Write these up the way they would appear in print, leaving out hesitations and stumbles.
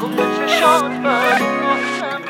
خوب به چشات بله گفتم.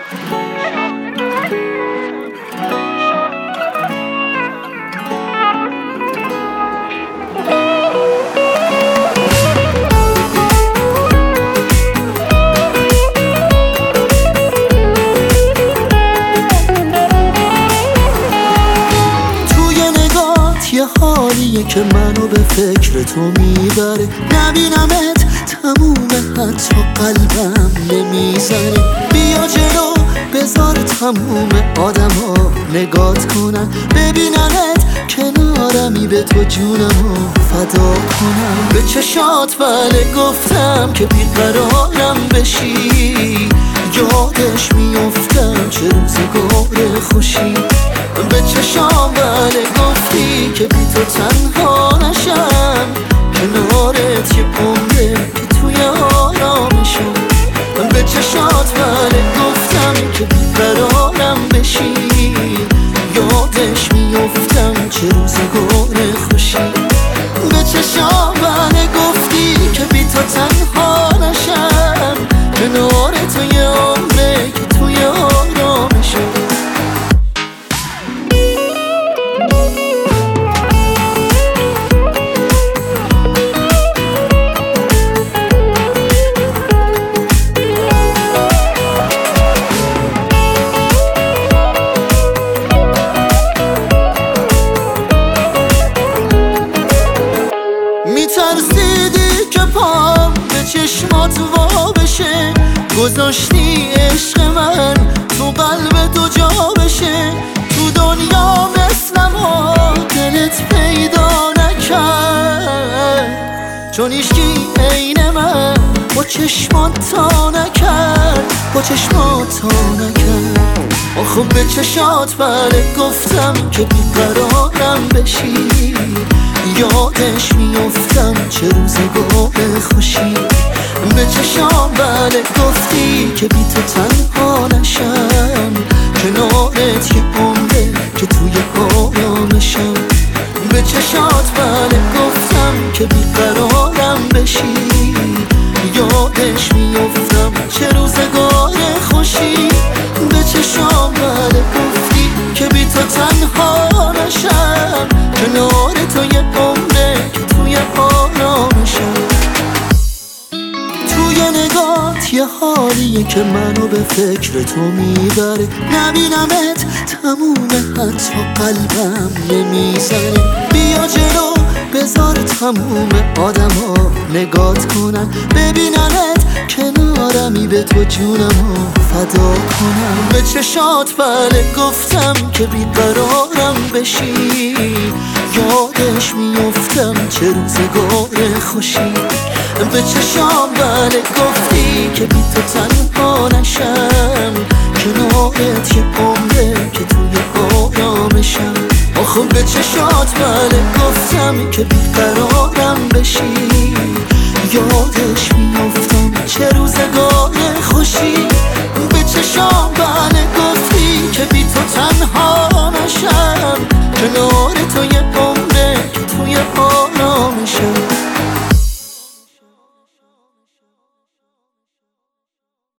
یه حالیه که منو به فکر تو میبره، نبینمت تموم حتی قلبم نمیزنه. بیا جلو بذار تموم آدما نگات کنن، ببیننت کنارمی به تو جونمو فدا کنم. به چشات بله گفتم که بیقرارم بشی، یادش میافتم چه روزگار خوشی. به چشام بله گفتی که بی تو تنها نشم، کنارت یه عمره که توی آرامشم. به چشات بله گفتم که بیقرارم بشی، یادش میافتم چه روزگار خوشی. به چشام بله گفتی که بی تو تنها نشم، کنارت یه عمره که توی آرامشم. میترسیدی که پام به چشمات وا بشه، گذاشتی عشق من تو قلب تو جا بشه. تو دنیا مثلم و دلت پیدا نکرد، چون ایشکی عین من با چشمات تا نکرد، با چشمات تا نکرد. آخه به چشات بله گفتم که بیقرارم بشی، یادش میافتم چه روزگار خوشی. به چشام بله گفتی که بی تو تنها نشم، کنارت یه عمره که توی آرامشم. به چشات بله گفتم که بیقرارم بشی، یادش میافتم چه روزگار خوشی. به چشام بله گفتی که بی تو تنها نشم، کنار تو یه عمره که توی آرامشم. توی نگات یه حالیه که منو به فکر تو میبره، نبینمت تموم حتی قلبم نمیزنه. بیا جلو بذار تموم آدما نگات کنن، ببیننت کنارمی به تو جونمو فدا کنم. به چشات بله گفتم که بیقرارم بشی، یادش میافتم چه روزگار خوشی. به چشام بله گفتی که بی تو تنها نشم، کنارت یه عمره که توی آرامشم. آخه به چشات بله گفتم که بیقرارم بشی، یادش میافتم چه روزگار خوشی. به چشام بله